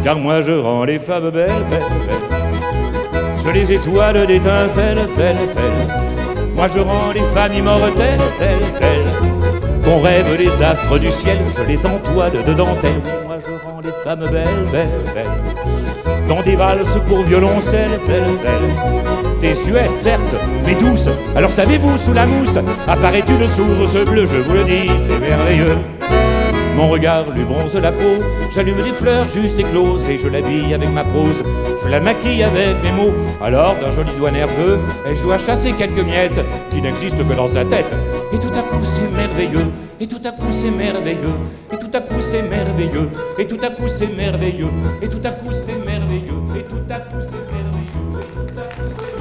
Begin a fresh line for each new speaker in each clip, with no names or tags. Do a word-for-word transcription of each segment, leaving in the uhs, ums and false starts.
car moi je rends les femmes belles, belles, belles. Je les étoile d'étincelles, celles, celles. Moi je rends les femmes immortelles, telles, telles. Qu'on rêve les astres du ciel, je les entoile de dentelles. Moi je rends les femmes belles, belles, belles. Dans des valses pour violoncelle, celles, celles. Tes yeux, certes, mais douces. Alors savez-vous, sous la mousse, apparaît une source bleue, je vous le dis, c'est merveilleux. Mon regard lui bronze la peau, j'allume des fleurs juste écloses et je l'habille avec ma prose, je la maquille avec mes mots. Alors d'un joli doigt nerveux, elle joue à chasser quelques miettes qui n'existent que dans sa tête. Et tout à coup c'est merveilleux, et tout à coup c'est merveilleux, et tout à coup c'est merveilleux, et tout à coup c'est merveilleux, et tout à coup c'est merveilleux, et tout à coup c'est merveilleux, et tout à coup c'est merveilleux.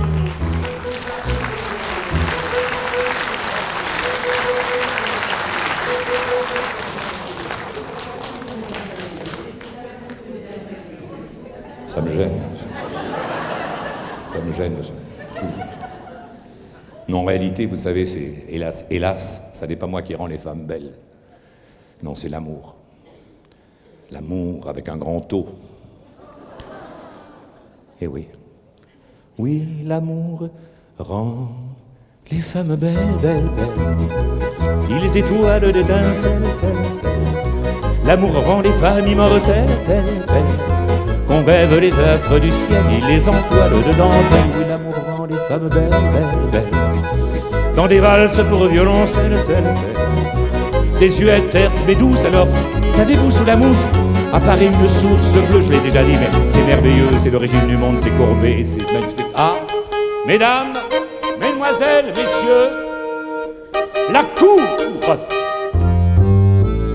Ça me gêne. Ça me gêne. Non, en réalité, vous savez, c'est hélas, hélas, ça n'est pas moi qui rends les femmes belles. Non, c'est l'amour. L'amour avec un grand O. Eh oui. Oui, l'amour rend les femmes belles, belles, belles. Ils étoilent d'étincelles, celles, celles. L'amour rend les femmes immortelles, telles, telles. Qu'on rêve les astres du ciel, il les entoile de dentelles. Oui, l'amour rend les femmes belles, belles, belles. Dans des valses pour violoncelle, celles, celles. Des yeux certes, mais douces. Alors, savez-vous, sous la mousse, apparaît une source bleue. Je l'ai déjà dit, mais c'est merveilleux, c'est l'origine du monde, c'est courbé, c'est magnifique. Ah, mesdames, mesdemoiselles, messieurs, la cour